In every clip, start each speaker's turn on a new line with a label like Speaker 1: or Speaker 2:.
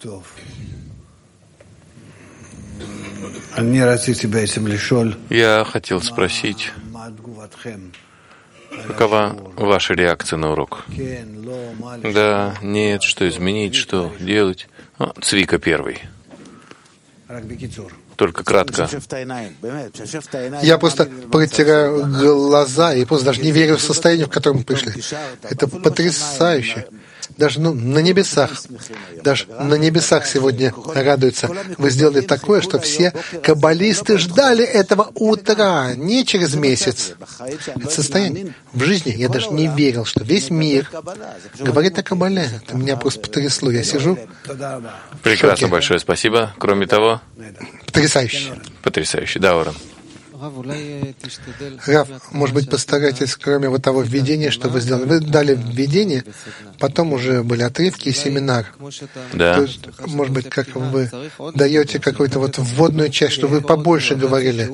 Speaker 1: Я хотел спросить, какова ваша реакция на урок? Да, нет, что изменить, что делать? Цвика первый. Только кратко.
Speaker 2: Я просто протираю глаза и просто даже не верю в состояние, в котором мы пришли. Это потрясающе. Даже на небесах сегодня радуются. Вы сделали такое, что все каббалисты ждали этого утра, не через месяц. Это состояние. В жизни я даже не верил, что весь мир говорит о каббале. Это меня просто потрясло. Я сижу.
Speaker 1: Прекрасно, большое спасибо. Кроме того,
Speaker 2: потрясающе.
Speaker 1: Потрясающе. Да, Орен.
Speaker 2: Рав, может быть, постарайтесь, кроме вот того введения, что вы сделали. Вы дали введение, потом уже были отрывки и семинар.
Speaker 1: Да.
Speaker 2: То есть, может быть, как вы даете какую-то вот вводную часть, что вы побольше говорили.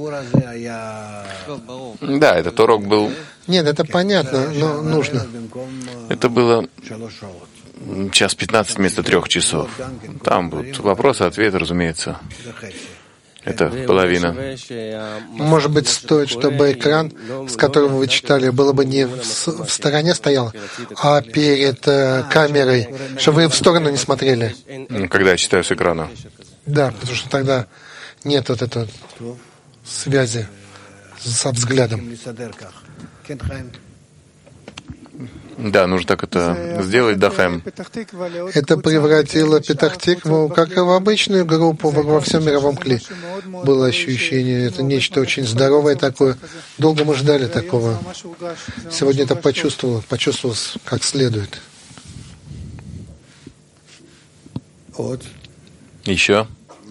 Speaker 1: Да, этот урок был...
Speaker 2: Нет, это понятно, но нужно.
Speaker 1: Это было 1:15 вместо 3 часов. Там будут вопросы, ответы, разумеется. Это половина.
Speaker 2: Может быть, стоит, чтобы экран, с которого вы читали, было бы не в стороне стоял, а перед камерой, чтобы вы в сторону не смотрели.
Speaker 1: Когда я читаю с экрана.
Speaker 2: Да, потому что тогда нет вот этой связи со взглядом.
Speaker 1: Да, нужно так это сделать, да, Хайм.
Speaker 2: Это превратило Петах-Тикву, как и в обычную группу во всем мировом кли. Было ощущение, это нечто очень здоровое такое. Долго мы ждали такого. Сегодня это почувствовал как следует.
Speaker 1: Еще?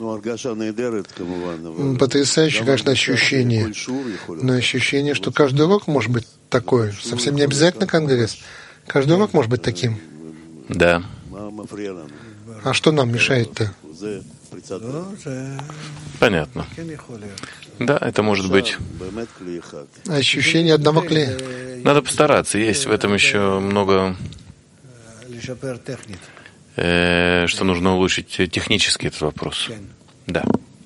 Speaker 2: Потрясающее, конечно, ощущение. Но ощущение, что каждый урок может быть такой. Совсем не обязательно конгресс. Каждый урок может быть таким.
Speaker 1: Да.
Speaker 2: А что нам мешает-то?
Speaker 1: Понятно. Да, это может быть.
Speaker 2: Ощущение одного клея.
Speaker 1: Надо постараться. Есть в этом еще много, что нужно улучшить технически этот вопрос. Да.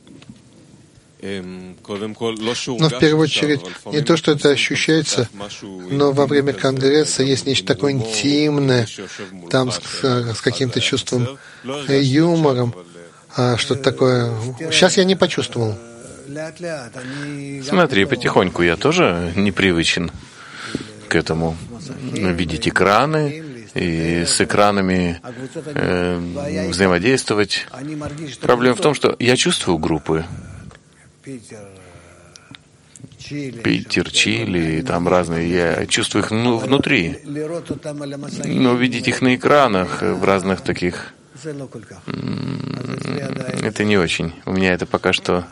Speaker 2: Но в первую очередь не то, что это ощущается, но во время конгресса есть нечто такое интимное, там с каким-то чувством юмором, что-то такое. Сейчас я не почувствовал.
Speaker 1: Смотри, потихоньку я тоже непривычен к этому. Видеть экраны и с экранами взаимодействовать. Проблема в том, что я чувствую группы. Питер, Чили, там разные. Я чувствую их внутри. Но видеть их на экранах в разных таких... Это не очень. У меня это пока что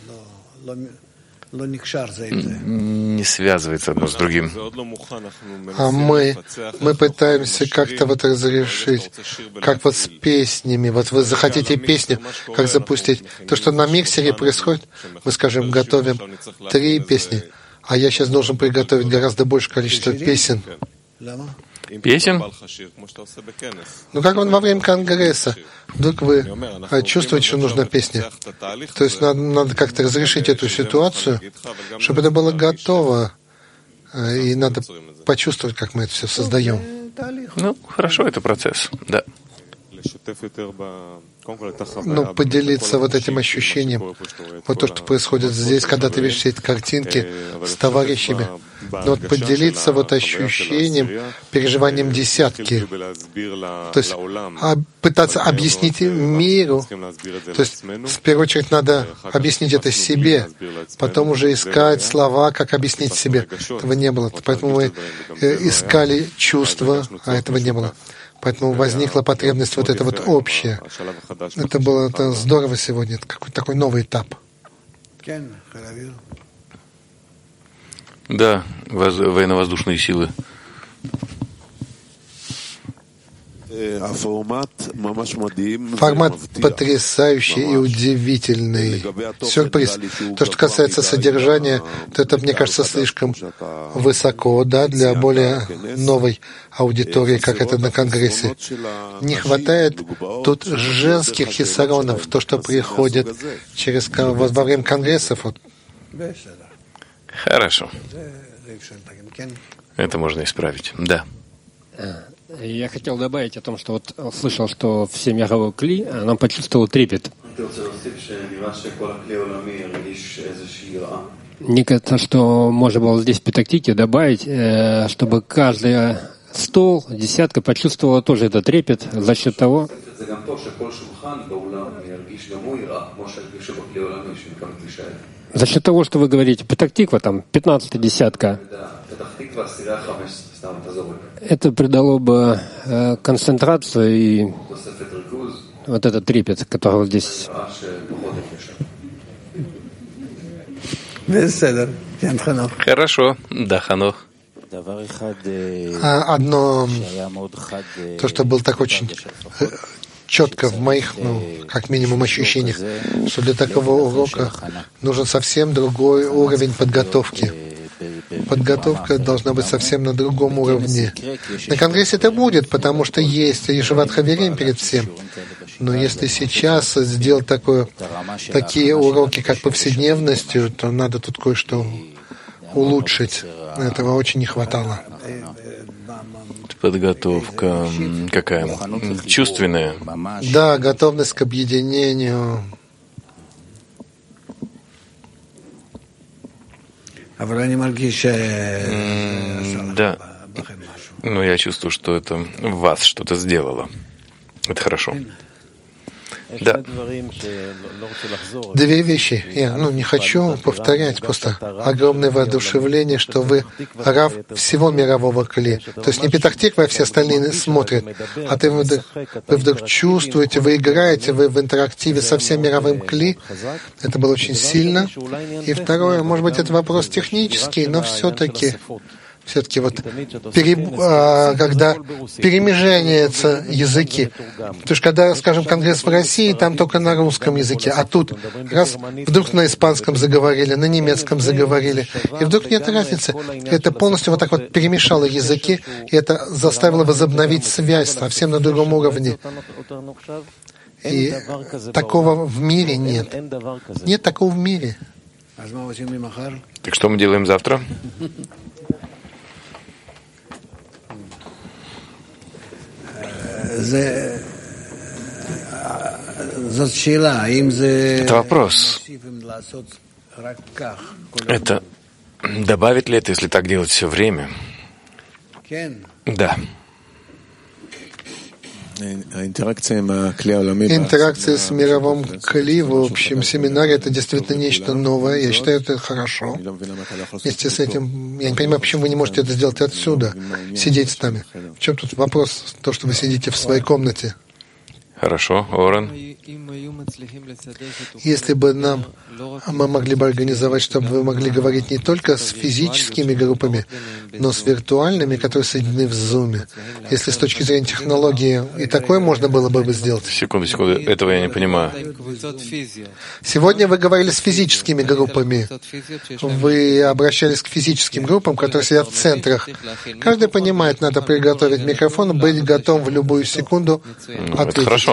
Speaker 1: не связывается одно с другим.
Speaker 2: А мы пытаемся как-то вот разрешить, как вот с песнями. Вот вы захотите песню, как запустить. То, что на миксере происходит, мы, скажем, готовим 3 песни, а я сейчас должен приготовить гораздо большее количество песен.
Speaker 1: Песен?
Speaker 2: Ну, как он во время конгресса. Вдруг вы чувствуете, что нужна песня. То есть надо как-то разрешить эту ситуацию, чтобы это было готово. И надо почувствовать, как мы это все создаем.
Speaker 1: Ну, хорошо, это процесс, да.
Speaker 2: Ну, поделиться вот этим ощущением, вот то, что происходит здесь, когда ты видишь все эти картинки с товарищами. Но вот поделиться вот ощущением, переживанием десятки. То есть пытаться объяснить миру. То есть в первую очередь надо объяснить это себе, потом уже искать слова, как объяснить себе. Этого не было. Поэтому мы искали чувства, а этого не было. Поэтому возникла потребность вот это вот общее. Это было здорово сегодня. Это какой-то такой новый этап.
Speaker 1: Да, военно-воздушные силы.
Speaker 2: Формат потрясающий и удивительный. Сюрприз. То, что касается содержания, то это, мне кажется, слишком высоко, да, для более новой аудитории, как это на Конгрессе. Не хватает тут женских хисаронов, то, что приходит во время Конгрессов.
Speaker 1: Хорошо. Это можно исправить. Да.
Speaker 3: Я хотел добавить о том, что вот слышал, что все мировое кли, оно почувствовало трепет. Мне кажется, что можно было здесь в Петактике добавить, чтобы каждый стол, десятка почувствовала тоже этот трепет за счет того, что вы говорите, Петактиква, там, 15-я десятка, это придало бы концентрацию и вот этот трепет, который здесь.
Speaker 1: Хорошо, да, Ханох.
Speaker 2: Одно, то, что было так очень четко в моих, как минимум, ощущениях, что для такого урока нужен совсем другой уровень подготовки. Подготовка должна быть совсем на другом уровне. На Конгрессе это будет, потому что есть Ешиват Хаверим перед всем. Но если сейчас сделать такие уроки, как повседневностью, то надо тут кое-что улучшить. Этого очень не хватало.
Speaker 1: Подготовка какая? Чувственная?
Speaker 2: Да, готовность к объединению.
Speaker 1: Да. Но я чувствую, что это в вас что-то сделало. Это хорошо. Да.
Speaker 2: Две вещи. Я не хочу повторять, просто огромное воодушевление, что вы рав всего мирового кли. То есть не Петахтиква, а все остальные смотрят, а вы вдруг чувствуете, вы играете, вы в интерактиве со всем мировым кли. Это было очень сильно. И второе, может быть, это вопрос технический, но все-таки вот когда перемежаются языки. Потому что когда, скажем, Конгресс в России, там только на русском языке, а тут раз вдруг на испанском заговорили, на немецком заговорили, и вдруг нет разницы. Это полностью вот так вот перемешало языки, и это заставило возобновить связь совсем на другом уровне. И такого в мире нет. Нет такого в мире.
Speaker 1: Так что мы делаем завтра? Это вопрос. Это добавит ли это, если так делать все время? Да.
Speaker 2: Интеракция с мировым кли в общем семинаре — это действительно нечто новое. Я считаю, это хорошо. Вместе с этим, я не понимаю, почему вы не можете это сделать отсюда, сидеть с нами. В чем тут вопрос? То, что вы сидите в своей комнате.
Speaker 1: Хорошо, Орен.
Speaker 2: Если бы мы могли бы организовать, чтобы вы могли говорить не только с физическими группами, но с виртуальными, которые соединены в Zoom. Если с точки зрения технологии и такое можно было бы сделать.
Speaker 1: Секунду, этого я не понимаю.
Speaker 2: Сегодня вы говорили с физическими группами. Вы обращались к физическим группам, которые сидят в центрах. Каждый понимает, надо приготовить микрофон, быть готовым в любую секунду ответить.
Speaker 1: Это хорошо.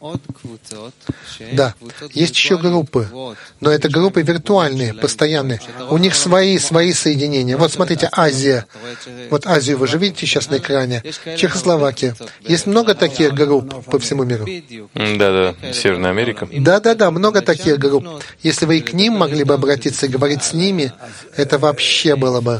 Speaker 2: Да, есть еще группы, но это группы виртуальные, постоянные. У них свои соединения. Вот смотрите, Азия. Вот Азию вы же видите сейчас на экране. Чехословакия. Есть много таких групп по всему миру.
Speaker 1: Да, Северная Америка.
Speaker 2: Да, много таких групп. Если вы и к ним могли бы обратиться и говорить с ними, это вообще было бы.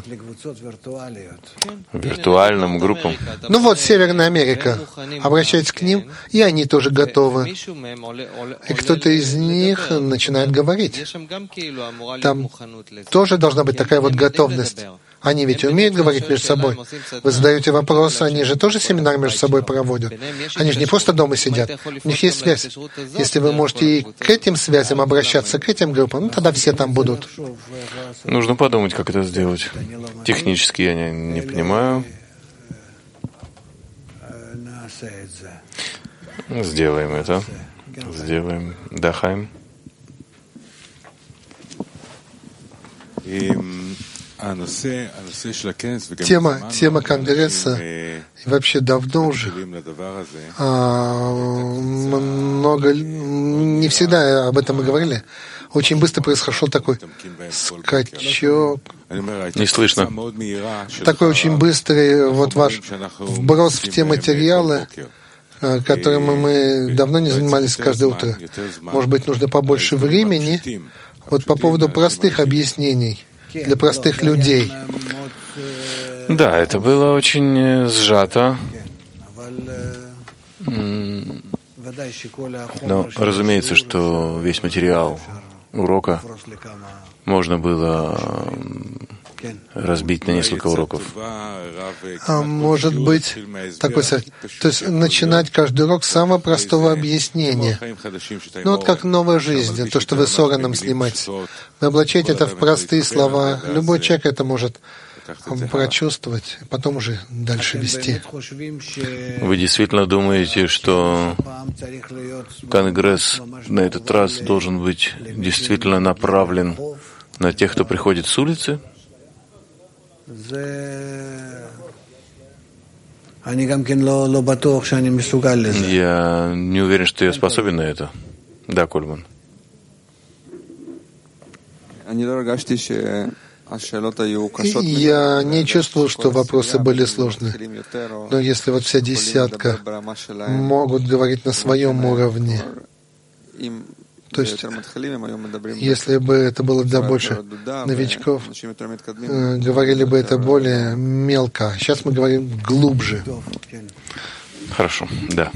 Speaker 1: Виртуальным группам.
Speaker 2: Ну вот, Северная Америка. Обращайтесь к ним, и они тоже готовы. И кто-то из них начинает говорить. Там тоже должна быть такая вот готовность. Они ведь умеют говорить между собой. Вы задаете вопросы, они же тоже семинар между собой проводят. Они же не просто дома сидят. У них есть связь. Если вы можете и к этим связям обращаться, к этим группам, тогда все там будут.
Speaker 1: Нужно подумать, как это сделать. Технически я не понимаю. Сделаем это. Сделаем. Да, Хайм.
Speaker 2: Тема Конгресса, и вообще давно уже, не всегда об этом мы говорили, очень быстро произошел такой скачок.
Speaker 1: Не слышно.
Speaker 2: Такой очень быстрый ваш вброс в те материалы, которыми мы давно не занимались каждое утро. Может быть, нужно побольше времени. Вот по поводу простых объяснений для простых людей.
Speaker 1: Да, это было очень сжато. Но разумеется, что весь материал урока можно было разбить на несколько уроков.
Speaker 2: А может быть, такой, то есть начинать каждый урок с самого простого объяснения. Ну вот как новая жизнь, то, что вы с Ораном снимаете. Вы облачаете это в простые слова. Любой человек это может прочувствовать, потом уже дальше вести.
Speaker 1: Вы действительно думаете, что Конгресс на этот раз должен быть действительно направлен на тех, кто приходит с улицы? Я не уверен, что я способен на это. Да, Кольман.
Speaker 2: Я не чувствовал, что вопросы были сложны. Но если вот вся десятка могут говорить на своем уровне, то есть, если бы это было для больше новичков, говорили бы это более мелко. Сейчас мы говорим глубже.
Speaker 1: Хорошо, да.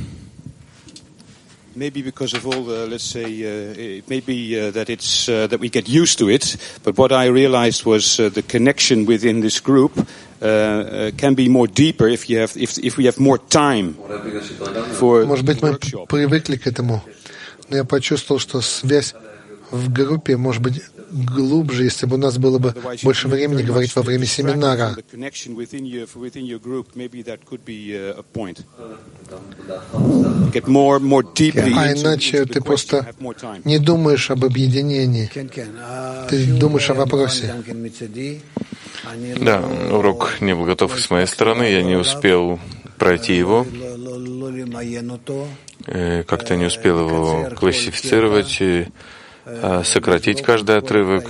Speaker 4: Maybe because of all the, let's say, it may be that it's that we get used to it. But what I realized was the connection within this group can be more deeper if we have more time for.
Speaker 2: Может быть, мы привыкли к этому, но я почувствовал, что связь в группе может быть глубже, если бы у нас было бы больше времени говорить во время семинара. А иначе ты просто не думаешь об объединении. Ты думаешь о вопросе.
Speaker 1: Да, урок не был готов с моей стороны, я не успел пройти его. Как-то не успел его классифицировать, сократить каждый отрывок,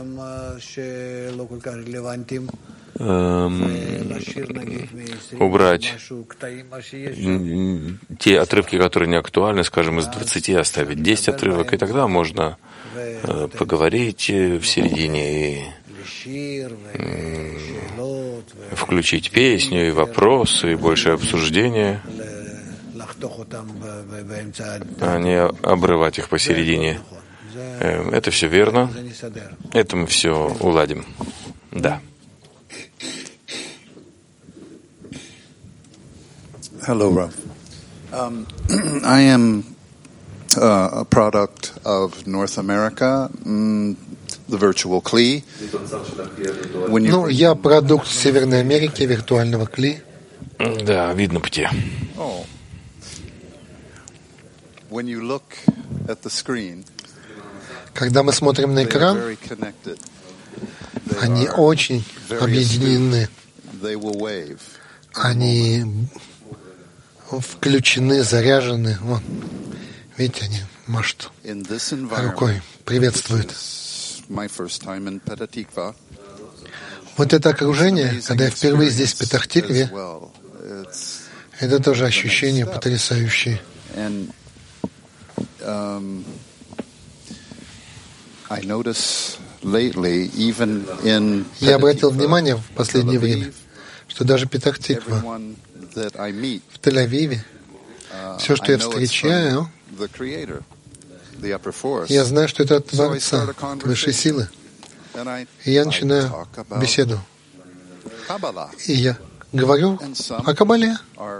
Speaker 1: убрать те отрывки, которые не актуальны, скажем, из 20 оставить 10 отрывок, и тогда можно поговорить в середине и включить песню и вопросы, и больше обсуждения, а не обрывать их посередине. Это все верно. Это мы все уладим. Да.
Speaker 5: Hello, Rav. I am a product of North America, the virtual Kli.
Speaker 2: Ну, я продукт Северной Америки, виртуального Кли.
Speaker 1: Да, видно по тебе.
Speaker 5: When you look at the screen,
Speaker 2: когда мы смотрим на экран, они очень объединены. Они включены, заряжены. Вон. Видите, они машут рукой, приветствуют. Вот это окружение, когда я впервые здесь, в Петах-Тикве, это тоже ощущение потрясающее. Я обратил внимание в последнее время, что даже Петах-Тиква, в Тель-Авиве, все, что я встречаю, я знаю, что это от Творца, высшей силы. И я начинаю беседу. И я говорю о Кабале.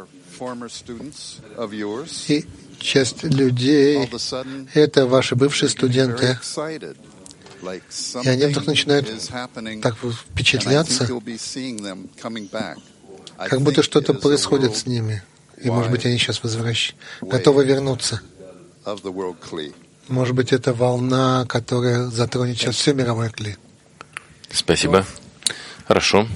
Speaker 2: И часть людей — это ваши бывшие студенты. И они вдруг начинают так впечатляться, как будто что-то происходит с ними. И, может быть, они сейчас готовы вернуться. Может быть, это волна, которая затронет сейчас все мировое кли.
Speaker 1: Спасибо. Хорошо.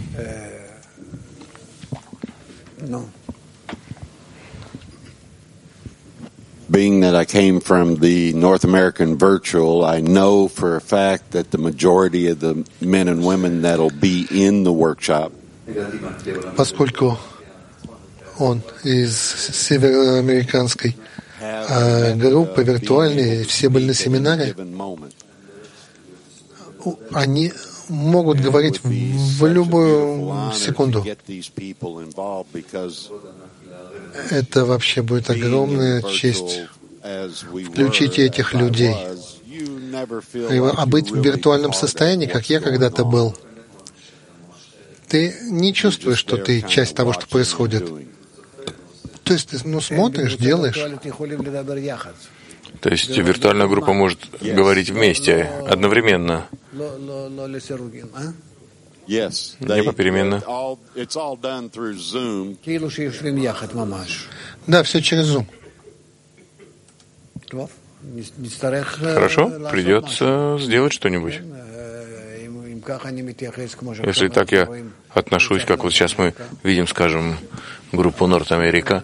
Speaker 6: Being that I came from the North American virtual, I know for a fact that the majority of the men and women that'll be in the workshop.
Speaker 2: Поскольку он из североамериканской группы виртуальной, все были на семинаре, они могут говорить в любую секунду. Это вообще будет огромная честь включить этих людей. А быть в виртуальном состоянии, как я когда-то был, ты не чувствуешь, что ты часть того, что происходит. То есть ты смотришь, делаешь.
Speaker 1: То есть виртуальная группа может говорить вместе, одновременно. Не попеременно.
Speaker 2: Да, все через Zoom.
Speaker 1: Хорошо, придется сделать что-нибудь. Если так я отношусь, как вот сейчас мы видим, скажем, группу Норт-Америка,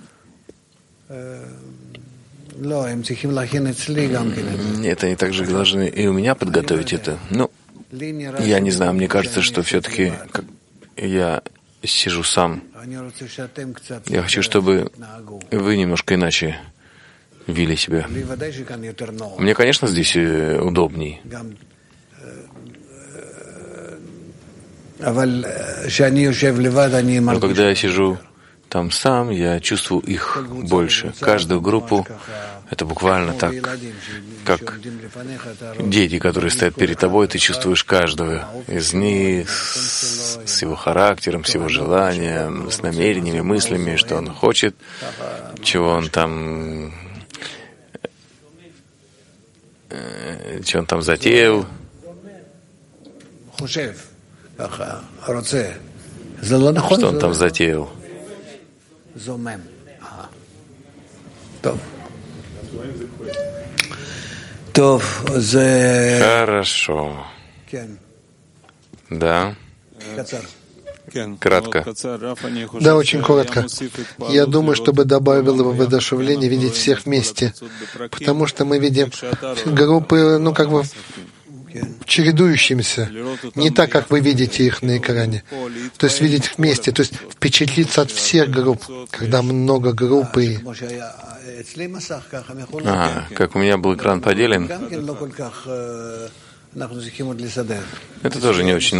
Speaker 1: нет, они также должны и у меня подготовить это. Ну, я не знаю, мне кажется, что все-таки я сижу сам. Я хочу, чтобы вы немножко иначе вели себя. Мне, конечно, здесь удобней. Но когда я сижу там сам, я чувствую их больше. Каждую группу — это буквально так, как дети, которые стоят перед тобой, ты чувствуешь каждого из них с его характером, с его желанием, с намерениями, мыслями, что он хочет, чего он там затеял. Что он там затеял? Хорошо. Да. Кратко.
Speaker 2: Да, очень коротко. Я думаю, чтобы добавило бы воодушевление видеть всех вместе, потому что мы видим группы, чередующимися, не так, как вы видите их на экране. То есть видеть их вместе, то есть впечатлиться от всех групп, когда много групп.
Speaker 1: Как у меня был экран поделен, это тоже не очень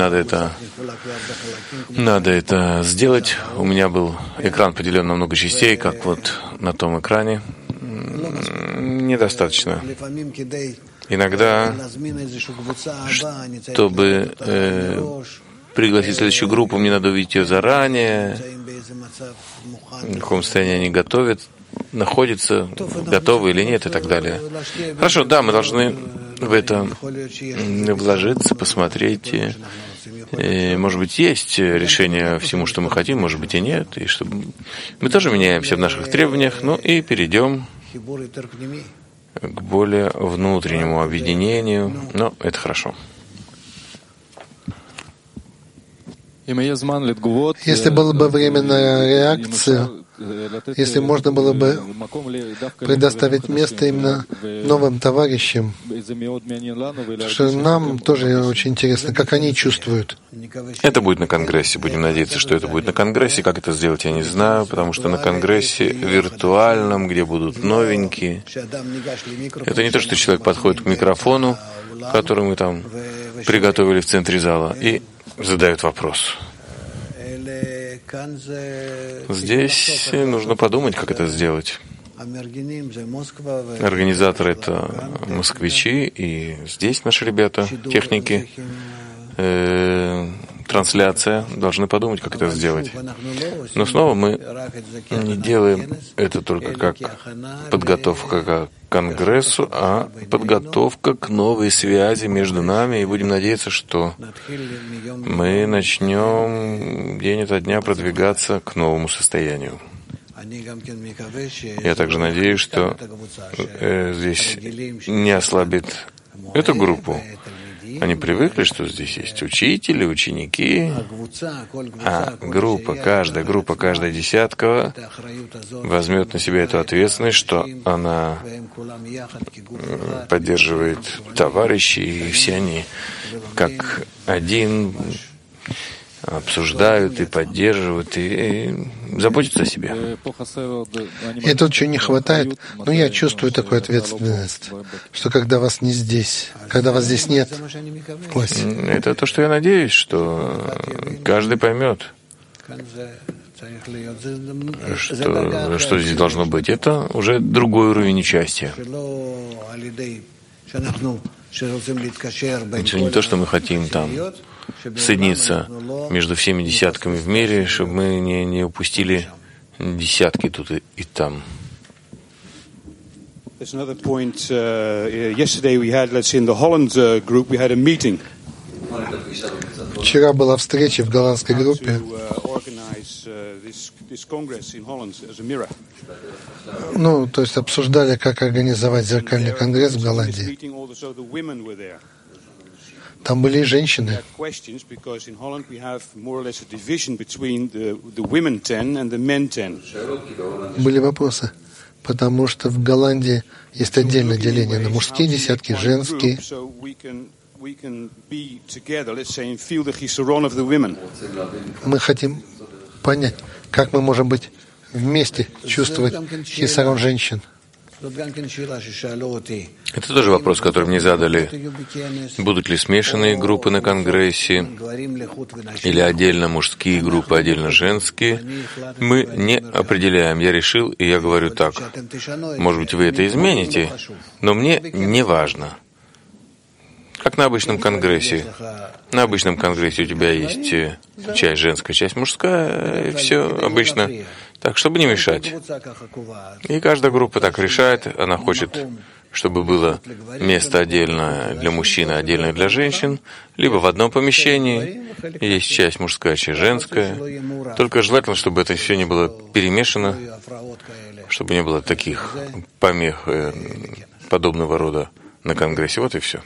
Speaker 1: надо это сделать. У меня был экран поделен на много частей, как вот на том экране. Недостаточно. Иногда, чтобы пригласить следующую группу, мне надо увидеть ее заранее, в каком состоянии они находятся, готовы или нет и так далее. Хорошо, да, мы должны в это вложиться, посмотреть. Может быть, есть решение всему, что мы хотим, может быть, и нет. И чтобы мы тоже меняемся в наших требованиях, и перейдем к более внутреннему объединению. Но это хорошо.
Speaker 2: Если было бы время на реакцию, если можно было бы предоставить место именно новым товарищам, потому что нам тоже очень интересно, как они чувствуют.
Speaker 1: Это будет на Конгрессе. Будем надеяться, что это будет на Конгрессе. Как это сделать, я не знаю, потому что на Конгрессе виртуальном, где будут новенькие, это не то, что человек подходит к микрофону, который мы там приготовили в центре зала, и задает вопрос. Здесь нужно подумать, как это сделать. Организаторы — это москвичи, и здесь наши ребята, техники, трансляция, должны подумать, как это сделать. Но снова мы не делаем это только как подготовка к Конгрессу, а подготовка к новой связи между нами, и будем надеяться, что мы начнем день ото дня продвигаться к новому состоянию. Я также надеюсь, что здесь не ослабит эту группу. Они привыкли, что здесь есть учители, ученики, а каждая десятка возьмет на себя эту ответственность, что она поддерживает товарищей, и все они как один обсуждают и поддерживают, и заботятся о себе.
Speaker 2: И тут чего не хватает, но я чувствую такую ответственность, что когда вас не здесь, когда вас здесь нет в классе.
Speaker 1: Это то, что я надеюсь, что каждый поймет, что здесь должно быть. Это уже другой уровень участия. Это не то, что мы хотим там соединиться между всеми десятками в мире, чтобы мы не упустили десятки тут и там.
Speaker 4: There's another point. Yesterday we had, let's say, in the Holland group, we had a meeting.
Speaker 2: Вчера была встреча в голландской группе. Ну, то есть обсуждали, как организовать зеркальный конгресс в Голландии. Там были и женщины. Были вопросы, потому что в Голландии есть отдельное деление на мужские десятки, женские. Мы хотим понять, как мы можем быть вместе, чувствовать хисарон женщин.
Speaker 1: Это тоже вопрос, который мне задали. Будут ли смешанные группы на Конгрессе или отдельно мужские группы, отдельно женские? Мы не определяем. Я решил, и я говорю так. Может быть, вы это измените, но мне не важно. Как на обычном Конгрессе. На обычном Конгрессе у тебя есть часть женская, часть мужская, и все обычно. Так, чтобы не мешать. И каждая группа так решает. Она хочет, чтобы было место отдельно для мужчин, а отдельно для женщин, либо в одном помещении есть часть мужская, часть женская. Только желательно, чтобы это все не было перемешано, чтобы не было таких помех подобного рода на Конгрессе. Вот и все.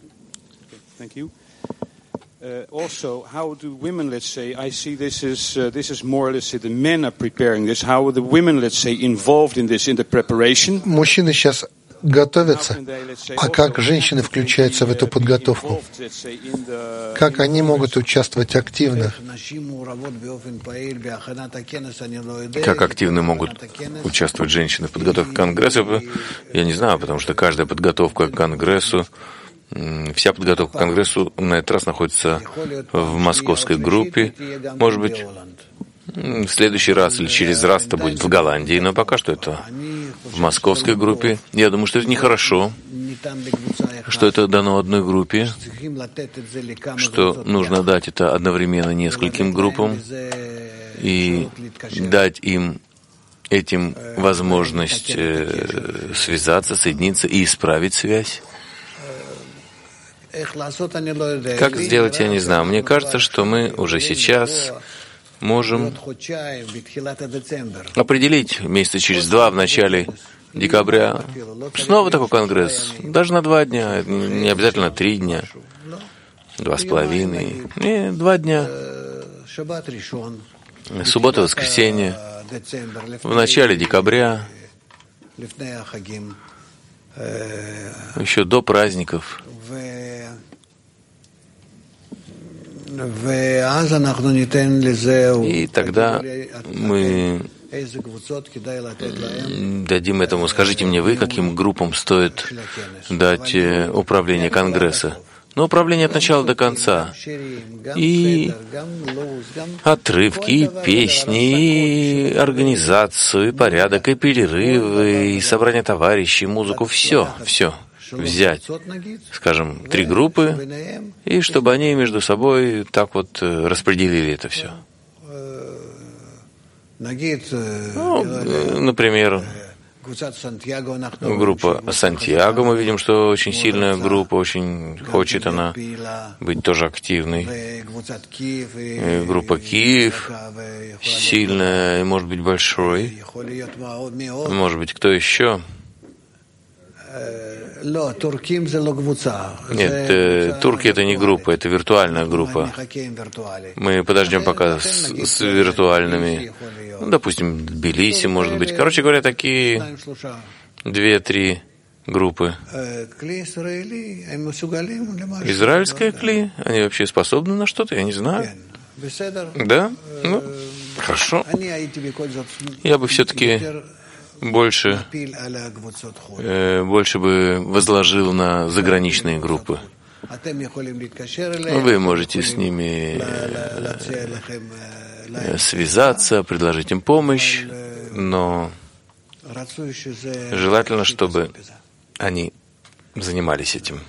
Speaker 4: Also, how do women, let's say, I see this is more, let's say, the men are preparing this. How are the women, let's say, involved in this, in the preparation?
Speaker 2: Мужчины сейчас готовятся, а как женщины включаются в эту подготовку? Как они могут участвовать активно?
Speaker 1: Как активно могут участвовать женщины в подготовке к Конгрессу? Я не знаю, потому что каждая подготовка к Конгрессу, вся подготовка к Конгрессу на этот раз находится в московской группе. Может быть, в следующий раз или через раз это будет в Голландии, но пока что это в московской группе. Я думаю, что это нехорошо, что это дано одной группе, что нужно дать это одновременно нескольким группам и дать им этим возможность связаться, соединиться и исправить связь. Как сделать, я не знаю. Мне кажется, что мы уже сейчас можем определить месяца через 2 в начале декабря снова такой конгресс. Даже на 2 дня, не обязательно 3 дня, 2,5, не 2 дня. Суббота, воскресенье, в начале декабря, еще до праздников. И тогда мы дадим этому. Скажите мне вы, каким группам стоит дать управление Конгресса? Но управление от начала до конца. И отрывки, и песни, и организацию, и порядок, и перерывы, и собрание товарищей, музыку. Все. Взять, скажем, 3 группы, и чтобы они между собой так вот распределили это все. Ну, например, Группа Сантьяго, мы видим, что очень сильная группа, очень хочет она быть тоже активной. Группа Киев сильная и, может быть, большой. Может быть, кто еще? Нет, турки — это не группа, это виртуальная группа. Мы подождем пока с виртуальными. Ну, допустим, Тбилиси, может быть. Короче говоря, такие 2-3 группы. Израильская кли, они вообще способны на что-то, я не знаю. Да? Ну, хорошо. Я бы все-таки больше бы возложил на заграничные группы. Вы можете с ними связаться, предложить им помощь, но желательно, чтобы они занимались этим.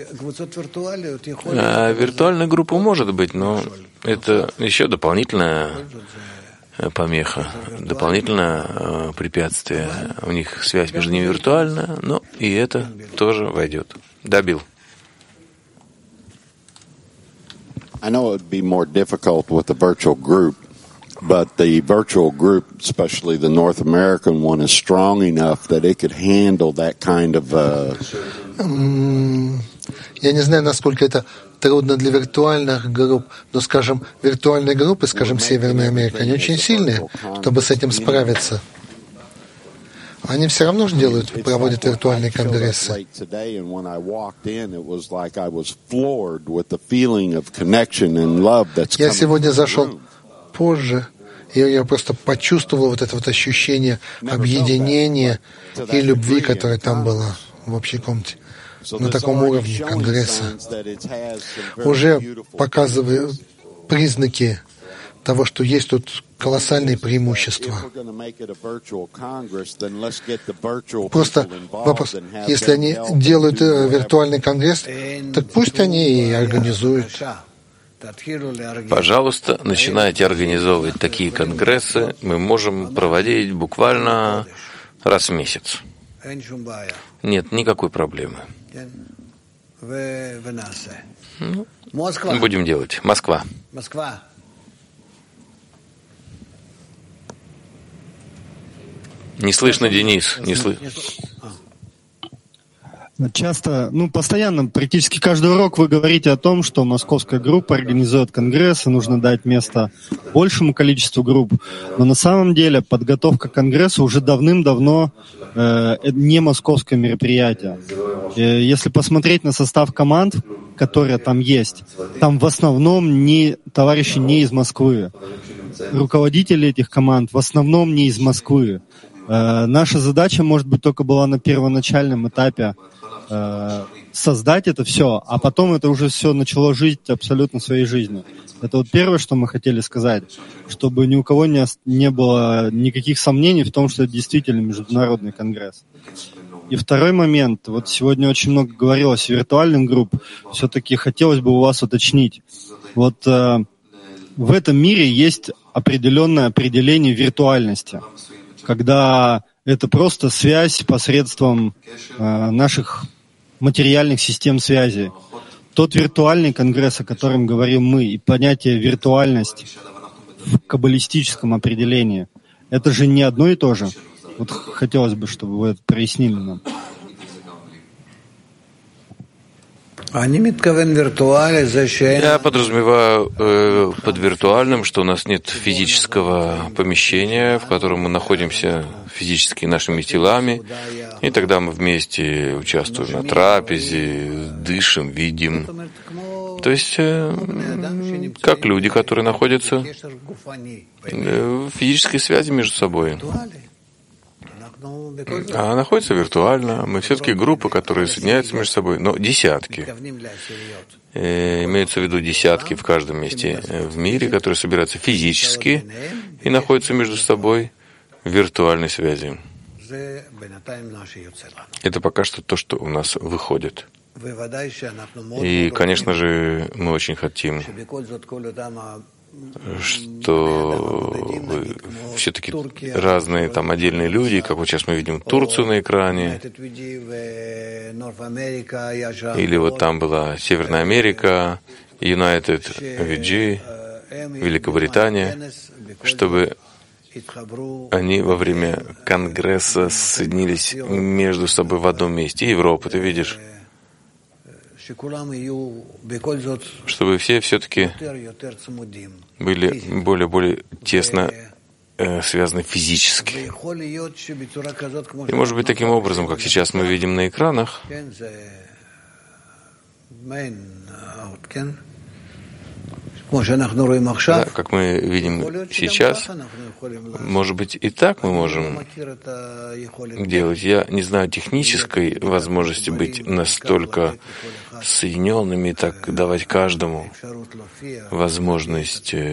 Speaker 1: Виртуальная группа может быть, но это еще дополнительная помеха, дополнительное препятствие. У них связь между ними виртуальная, но и это тоже войдет. Да, Билл?
Speaker 6: I know it would be more difficult with a virtual group, but the virtual group, especially the North American one, is strong enough that it could handle that kind of.
Speaker 2: Я не знаю, насколько это трудно для виртуальных групп, но, скажем, виртуальные группы, скажем, Северная Америка, они очень сильные, чтобы с этим справиться. Они все равно же проводят виртуальные конгрессы. Я сегодня зашел позже, и я просто почувствовал вот это вот ощущение объединения и любви, которое там было в общей комнате. На таком уровне конгресса уже показывают признаки того, что есть тут колоссальные преимущества. Просто вопрос, если они делают виртуальный конгресс, так пусть они и организуют.
Speaker 1: Пожалуйста, начинайте организовывать такие конгрессы. Мы можем проводить буквально раз в месяц. Нет никакой проблемы. Ну, будем делать. Москва. Не слышно, Денис. Не слышно.
Speaker 7: Часто, постоянно, практически каждый урок вы говорите о том, что московская группа организует конгресс, и нужно дать место большему количеству групп. Но на самом деле подготовка к конгрессу уже давным-давно не московское мероприятие. Если посмотреть на состав команд, которые там есть, там в основном товарищи не из Москвы. Руководители этих команд в основном не из Москвы. Наша задача, может быть, только была на первоначальном этапе создать это все, а потом это уже все начало жить абсолютно своей жизнью. Это вот первое, что мы хотели сказать, чтобы ни у кого не было никаких сомнений в том, что это действительно международный конгресс. И второй момент. Вот сегодня очень много говорилось о виртуальных группах. Все-таки хотелось бы у вас уточнить. Вот в этом мире есть определенное определение виртуальности, когда это просто связь посредством наших материальных систем связи. Тот виртуальный конгресс, о котором говорим мы, и понятие виртуальность в каббалистическом определении, это же не одно и то же. Вот хотелось бы, чтобы вы это прояснили нам.
Speaker 1: Я подразумеваю под виртуальным, что у нас нет физического помещения, в котором мы находимся физически нашими телами, и тогда мы вместе участвуем на трапезе, дышим, видим. То есть, как люди, которые находятся в физической связи между собой. А находится виртуально. Мы все-таки группы, которые соединяются между собой, но десятки. Имеются в виду десятки в каждом месте в мире, которые собираются физически и находятся между собой в виртуальной связи. Это пока что то, что у нас выходит. И, конечно же, мы очень хотим, что вы все-таки разные там отдельные люди, как вот сейчас мы видим Турцию на экране, или вот там была Северная Америка, United VG, Великобритания, чтобы они во время Конгресса соединились между собой в одном месте. И Европа, ты видишь, чтобы все все-таки были более тесно связаны физически. И, может быть, таким образом, как сейчас мы видим на экранах, да, как мы видим сейчас, может быть, и так мы можем делать. Я не знаю технической возможности быть настолько соединенными, так давать каждому возможность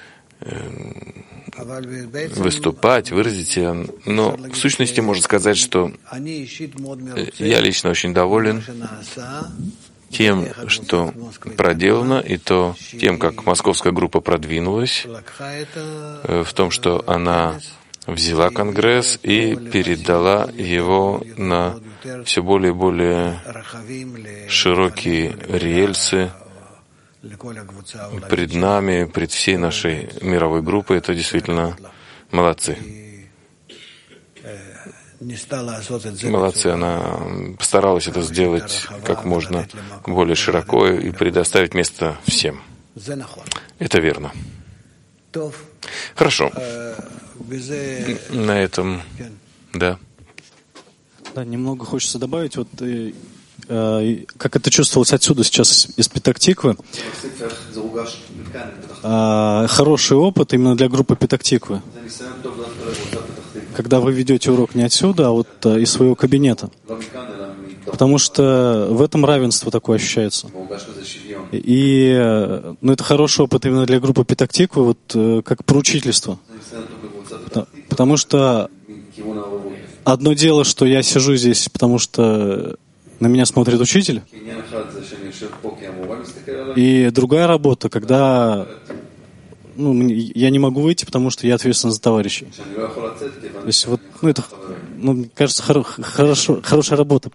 Speaker 1: выступать, выразить себя. Но в сущности можно сказать, что я лично очень доволен тем, что проделано, и тем, как московская группа продвинулась, в том, что она взяла Конгресс и передала его на все более и более широкие рельсы пред нами, пред всей нашей мировой группой. Это действительно молодцы. Молодцы, она постаралась это сделать как можно более широко и предоставить место всем. Это верно. Хорошо. На этом, да.
Speaker 8: Да, немного хочется добавить. Вот как это чувствовалось отсюда сейчас из Петах-Тиквы. Хороший опыт именно для группы Петах-Тиквы. Когда вы ведете урок не отсюда, а вот из своего кабинета. Потому что в этом равенство такое ощущается. И это хороший опыт именно для группы Петах-Тиквы, вот как поручительство. Потому что одно дело, что я сижу здесь, потому что на меня смотрит учитель, и другая работа, когда я не могу выйти, потому что я ответственен за товарищей. То есть вот, это, мне кажется, хорошая работа.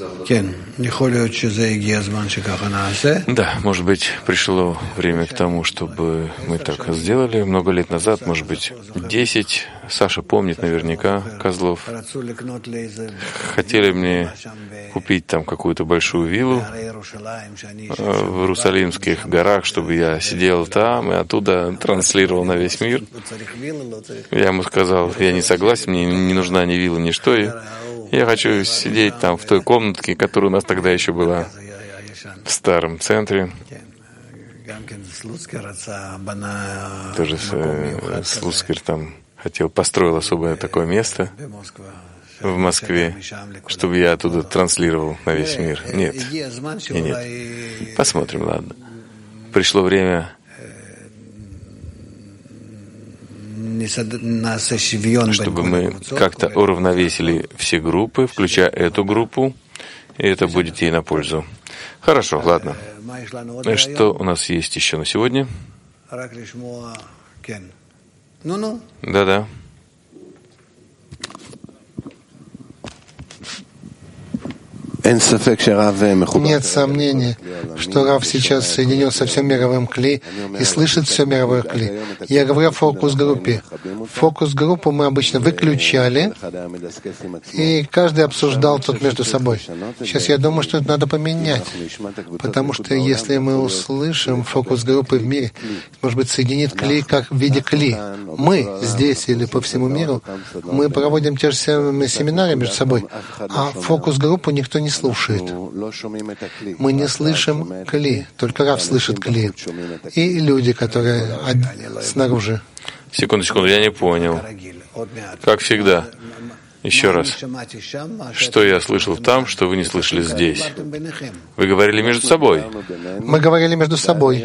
Speaker 1: Да, может быть, пришло время к тому, чтобы мы так сделали. Много лет назад, может быть, 10, Саша помнит наверняка, Козлов, хотели мне купить там какую-то большую виллу в Иерусалимских горах, чтобы я сидел там и оттуда транслировал на весь мир. Я ему сказал, я не согласен, мне не нужна ни вилла, ни что. Я хочу сидеть там в той комнатке, которая у нас тогда еще была в старом центре. Тоже Слуцкер там построил особое такое место в Москве, чтобы я оттуда транслировал на весь мир. Нет. И нет. Посмотрим, ладно. Пришло время, чтобы мы как-то уравновесили все группы, включая эту группу, и это будет ей на пользу. Хорошо, ладно. Что у нас есть еще на сегодня? Да-да.
Speaker 2: Нет сомнений, что Рав сейчас соединен со всем мировым кли и слышит все мировое кли. Я говорю о фокус-группе. Фокус-группу мы обычно выключали, и каждый обсуждал тут между собой. Сейчас я думаю, что это надо поменять, потому что если мы услышим фокус-группы в мире, может быть, соединит кли как в виде кли. Мы здесь или по всему миру, мы проводим те же самые семинары между собой, а фокус-группу никто не слушает. Мы не слышим кли, только Рав слышит кли. И люди, которые снаружи.
Speaker 1: Секунду, я не понял. Как всегда. Еще раз. Что я слышал там, что вы не слышали здесь? Вы говорили между собой.
Speaker 2: Мы говорили между собой.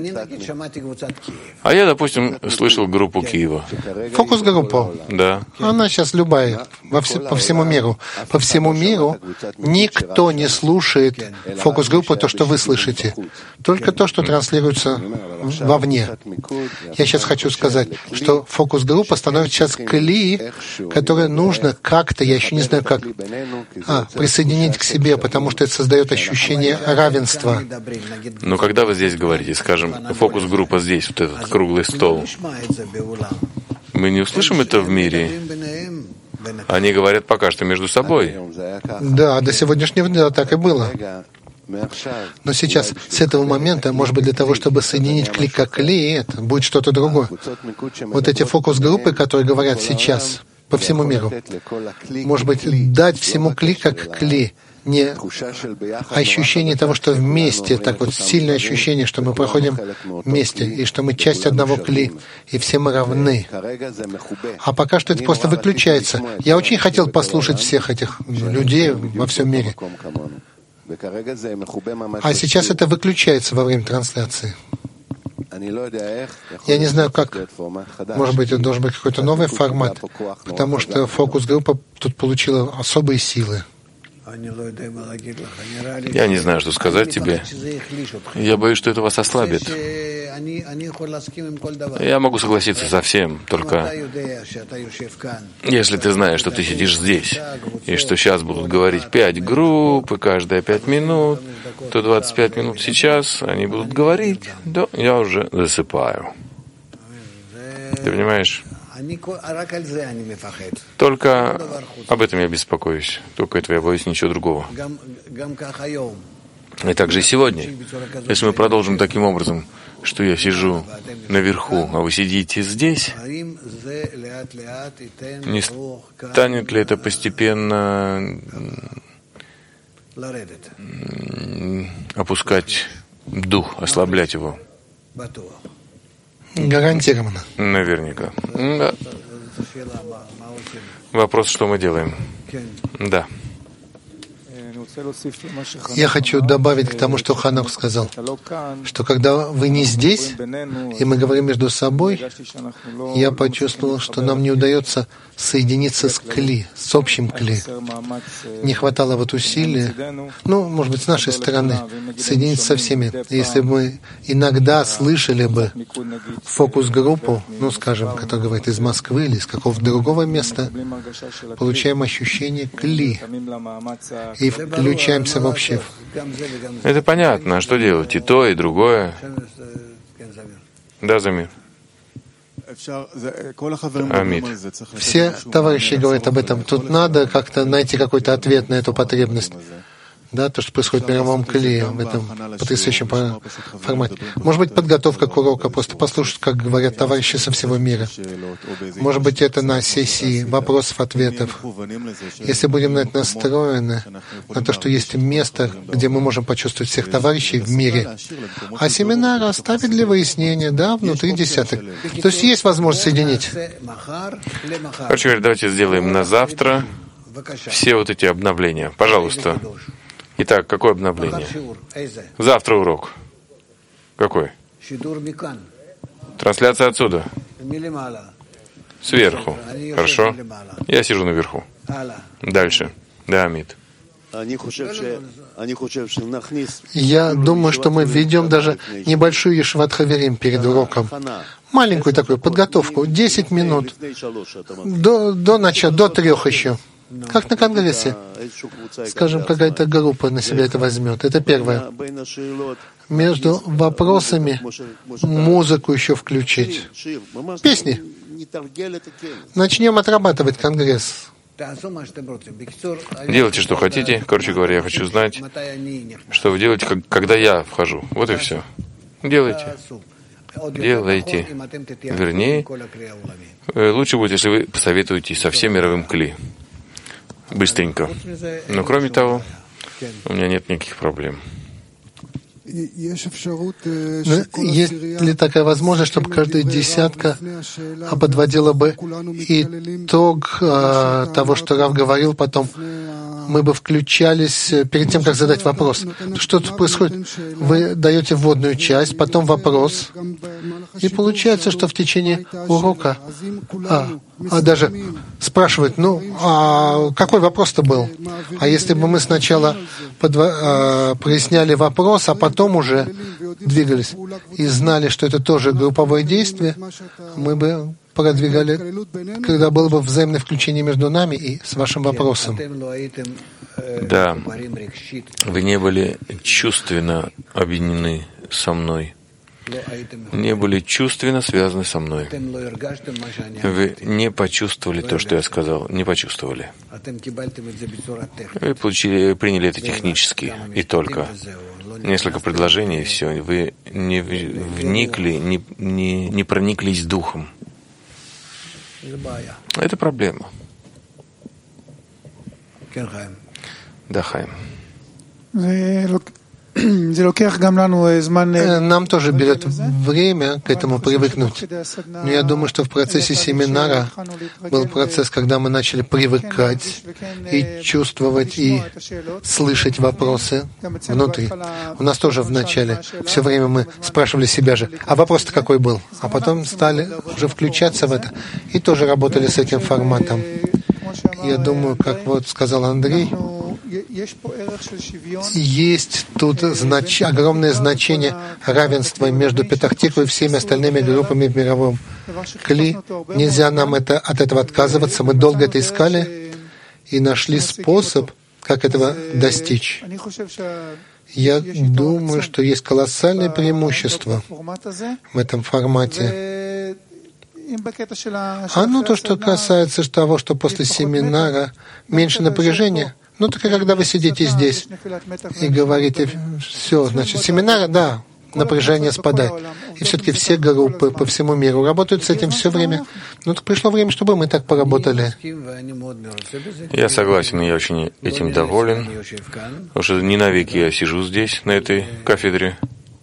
Speaker 1: А я, допустим, слышал группу Киева.
Speaker 2: Фокус-группу.
Speaker 1: Да.
Speaker 2: Она сейчас любая, по всему миру. По всему миру никто не слушает фокус-группу, то, что вы слышите. Только то, что транслируется вовне. Я сейчас хочу сказать, что фокус-группа становится сейчас кли, которое нужно как-то, я еще не знаю как, присоединить к себе, потому что это создает ощущение равенства.
Speaker 1: Но когда вы здесь говорите, скажем, фокус-группа здесь, вот этот круглый стол, мы не услышим это в мире. Они говорят пока что между собой.
Speaker 2: Да, до сегодняшнего дня так и было. Но сейчас, с этого момента, может быть, для того, чтобы соединить кли как кли, это будет что-то другое. Вот эти фокус-группы, которые говорят сейчас по всему миру, может быть, дать всему кли как кли, не ощущение того, что вместе, так вот сильное ощущение, что мы проходим вместе, и что мы часть одного кли, и все мы равны. А пока что это просто выключается. Я очень хотел послушать всех этих людей во всем мире. А сейчас это выключается во время трансляции. Я не знаю, как. Может быть, это должен быть какой-то новый формат, потому что фокус-группа тут получила особые силы.
Speaker 1: Я не знаю, что сказать тебе. Я боюсь, что это вас ослабит. Я могу согласиться со всем, только если ты знаешь, что ты сидишь здесь, и что сейчас будут говорить 5 групп, и каждые 5 минут, то 25 минут сейчас они будут говорить, да, я уже засыпаю. Ты понимаешь? Только об этом я беспокоюсь. Только этого я боюсь, ничего другого. И также и сегодня. Если мы продолжим таким образом, что я сижу наверху, а вы сидите здесь, не станет ли это постепенно опускать дух, ослаблять его?
Speaker 2: Гарантированно.
Speaker 1: Наверняка. Да. Вопрос, что мы делаем? Да.
Speaker 2: Я хочу добавить к тому, что Ханок сказал, что когда вы не здесь, и мы говорим между собой, я почувствовал, что нам не удается соединиться с кли, с общим кли. Не хватало вот усилия, может быть, с нашей стороны, соединиться со всеми. Если бы мы иногда слышали бы фокус-группу, скажем, которая говорит из Москвы или из какого-то другого места, получаем ощущение кли и включаемся вообще.
Speaker 1: Это понятно. А что делать? И то, и другое. Да, Замир. Амид.
Speaker 2: Все товарищи говорят об этом. Тут надо как-то найти какой-то ответ на эту потребность. Да, то, что происходит в мировом клее, в этом потрясающем формате. Может быть, подготовка к уроку, просто послушать, как говорят товарищи со всего мира. Может быть, это на сессии вопросов-ответов. Если будем на это настроены, на то, что есть место, где мы можем почувствовать всех товарищей в мире. А семинар оставить для выяснения, да, внутри десяток. То есть есть возможность соединить.
Speaker 1: Короче говоря, давайте сделаем на завтра все вот эти обновления. Пожалуйста. Итак, какое обновление? Завтра урок. Какой? Трансляция отсюда. Сверху. Хорошо? Я сижу наверху. Дальше. Да, Амид.
Speaker 2: Я думаю, что мы введем даже небольшую Ешиват Хаверим перед уроком. Маленькую такую подготовку. 10 минут. До начала, до 3 еще. Как на Конгрессе. Скажем, какая-то группа на себя это возьмет. Это первое. Между вопросами музыку еще включить. Песни. Начнем отрабатывать Конгресс.
Speaker 1: Делайте, что хотите. Короче говоря, я хочу знать, что вы делаете, когда я вхожу. Вот и все. Делайте. Делайте. Вернее, лучше будет, если вы посоветуетесь со всем мировым кли. Быстренько. Но кроме того, у меня нет никаких проблем.
Speaker 2: Есть ли такая возможность, чтобы каждая десятка подводила бы итог того, что Рав говорил потом? Мы бы включались перед тем, как задать вопрос. Что тут происходит? Вы даете вводную часть, потом вопрос, и получается, что в течение урока даже спрашивают, какой вопрос-то был? А если бы мы сначала проясняли вопрос, а потом уже двигались и знали, что это тоже групповое действие, мы бы продвигали, когда было бы взаимное включение между нами и с вашим вопросом.
Speaker 1: Да, вы не были чувственно объединены со мной, не были чувственно связаны со мной. Вы не почувствовали то, что я сказал, не почувствовали. Вы приняли это технически и только. Несколько предложений, и все. Вы не вникли, не прониклись духом. Это проблема. Да, Хайм.
Speaker 2: Нам тоже берет время к этому привыкнуть. Но я думаю, что в процессе семинара был процесс, когда мы начали привыкать и чувствовать, и слышать вопросы внутри. У нас тоже в начале все время мы спрашивали себя же, а вопрос-то какой был? А потом стали уже включаться в это и тоже работали с этим форматом. Я думаю, как вот сказал Андрей, есть тут огромное значение равенства между Петах-Тиквой и всеми остальными группами в мировом Кли. Нельзя нам от этого отказываться. Мы долго это искали и нашли способ, как этого достичь. Я думаю, что есть колоссальное преимущество в этом формате. То, что касается того, что после семинара меньше напряжения, так и когда вы сидите здесь и говорите, все, значит, семинар, да, напряжение спадает. И все-таки все группы по всему миру работают с этим все время. Так пришло время, чтобы мы так поработали.
Speaker 1: Я согласен, я очень этим доволен, потому что не навеки я сижу здесь, на этой кафедре.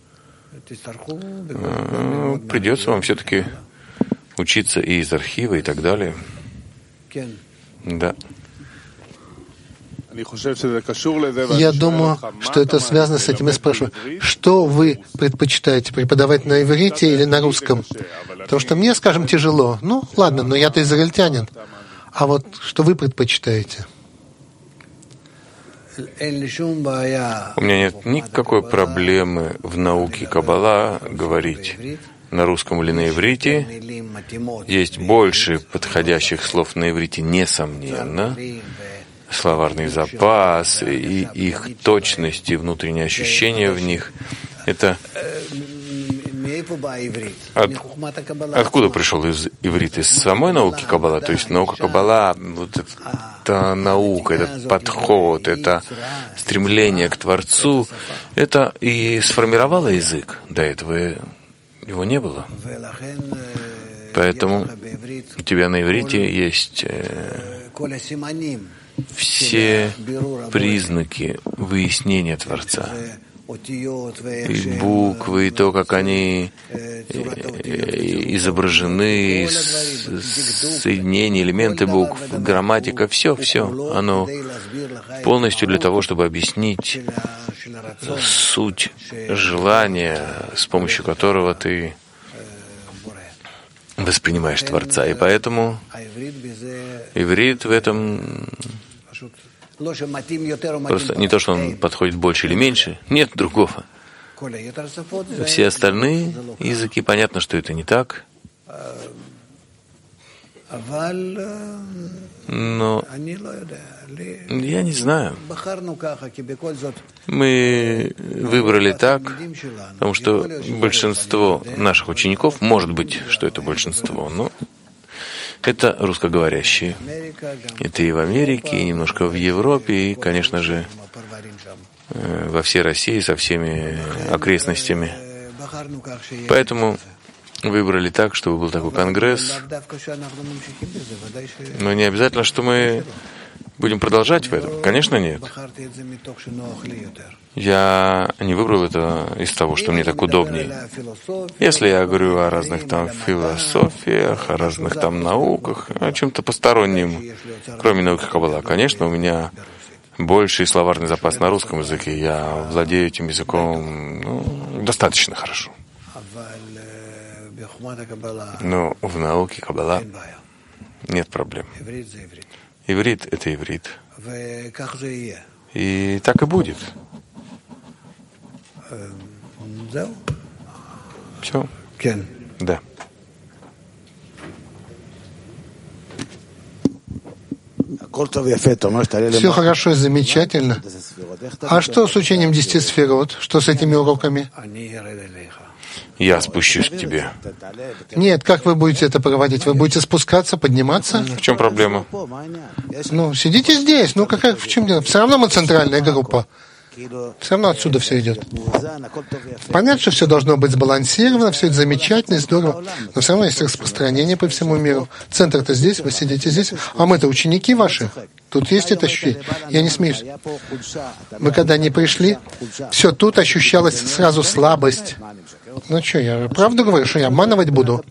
Speaker 1: Придется вам все-таки учиться и из архива, и так далее. Да.
Speaker 2: Я думаю, что это связано с этим. Я спрашиваю, что вы предпочитаете, преподавать на иврите или на русском? Потому что мне, скажем, тяжело. Ладно, но я-то израильтянин. А вот что вы предпочитаете?
Speaker 1: У меня нет никакой проблемы в науке Каббала говорить на русском или на иврите. Есть больше подходящих слов на иврите, несомненно. Словарный запас и их точность и внутренние ощущения в них. Это откуда пришел из иврита? Из самой науки Каббала? То есть наука Каббала, вот это наука, этот подход, это стремление к Творцу, это и сформировало язык. До этого его не было. Поэтому у тебя на иврите есть все признаки выяснения Творца. И буквы, и то, как они изображены, соединения, элементы букв, грамматика, все, оно полностью для того, чтобы объяснить суть желания, с помощью которого ты воспринимаешь Творца. И поэтому иврит в этом просто не то, что он подходит больше или меньше, нет другого. Все остальные языки, понятно, что это не так. Но я не знаю. Мы выбрали так, потому что большинство наших учеников, может быть, что это большинство, но это русскоговорящие. Это и в Америке, и немножко в Европе, и, конечно же, во всей России со всеми окрестностями. Поэтому выбрали так, чтобы был такой конгресс. Но не обязательно, что мы Будем продолжать в этом? Конечно, нет. Я не выбрал это из того, что мне так удобнее. Если я говорю о разных там философиях, о разных там науках, о чем-то постороннем, кроме науки Каббала, конечно, у меня больший словарный запас на русском языке. Я владею этим языком достаточно хорошо. Но в науке Каббала нет проблем. Иврит — это иврит. И так и будет. Все? Да.
Speaker 2: Все хорошо и замечательно. А что с учением 10 сферот? Что с этими уроками?
Speaker 1: Я спущусь к тебе.
Speaker 2: Нет, как вы будете это проводить? Вы будете спускаться, подниматься?
Speaker 1: В чем проблема?
Speaker 2: Ну, сидите здесь. Ну, в чем дело? Все равно мы центральная группа. Все равно отсюда все идет. Понятно, что все должно быть сбалансировано, все это замечательно и здорово, но все равно есть распространение по всему миру. Центр-то здесь, вы сидите здесь, а мы-то ученики ваши. Тут есть это ощущение. Я не смеюсь. Мы когда не пришли, все тут ощущалась сразу слабость. Ну что, я правду говорю, что я обманывать буду?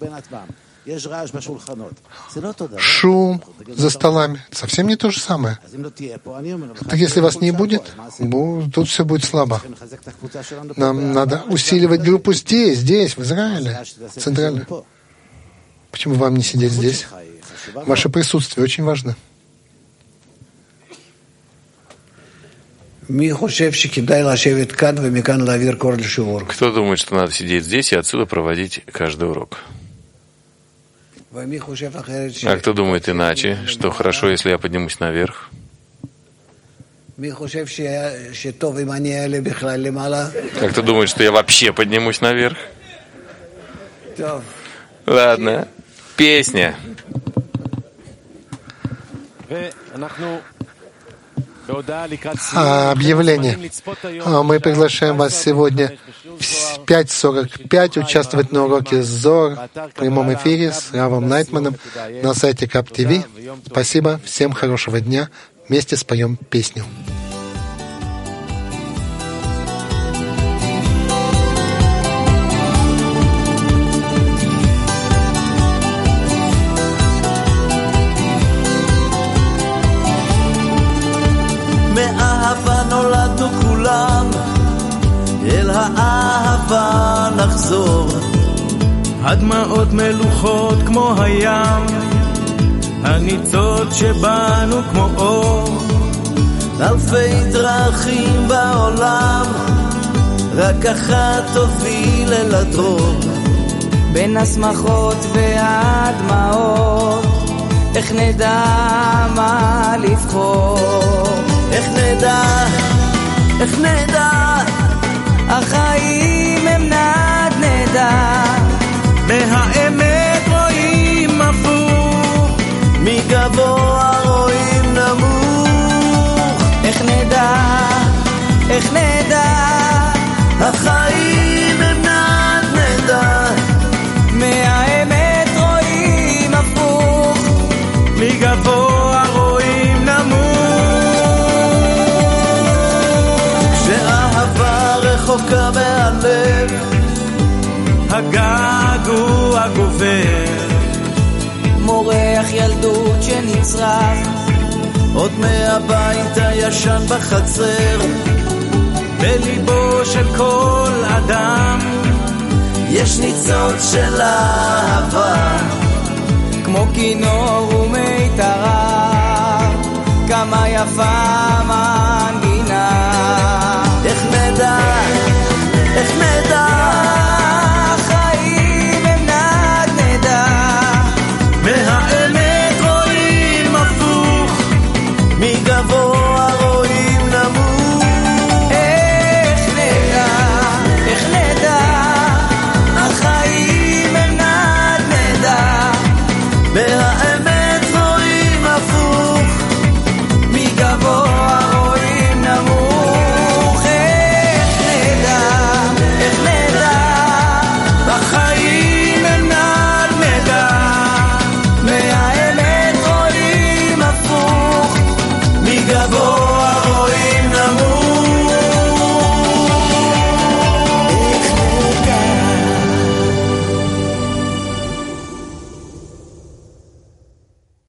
Speaker 2: Шум за столами. Совсем не то же самое. Так если вас не будет, тут все будет слабо. Нам надо усиливать группу здесь, в Израиле, центрально. Почему вам не сидеть здесь? Ваше присутствие очень важно.
Speaker 1: Кто думает, что надо сидеть здесь и отсюда проводить каждый урок? А кто думает иначе, что хорошо, если я поднимусь наверх? А кто думает, что я вообще поднимусь наверх? Ладно, песня.
Speaker 2: Объявление. Мы приглашаем вас сегодня в 5:45 участвовать на уроке ЗОР в прямом эфире с Равом Найтманом на сайте КАП ТВ. Спасибо, всем хорошего дня. Вместе споем песню.
Speaker 9: מאהבה נולדנו כולם, אל האהבה נחזור. הדמעות מלוכות כמו הים, הניצות שבנו כמו אור. אלפי דרכים בעולם, רק אחת תוביל אל הדרור. בין השמחות והדמעות, איך נדע מה לבחור? איך נדע, החיים הם נדנדה. מהאמת רואים הפוך, מגבוה רואים נמוך. איך נדע, החיים הם נדנדה. מהאמת רואים הפוך, מגבוה רואים נמוך. רחוקה מהלב, הגעגוע גובר. מורח ילדות שנצרח, עוד מהבית הישן בחצר. בליבו של כל אדם יש ניצוץ של אהבה, כמו כינור ומיתרה. כמה יפה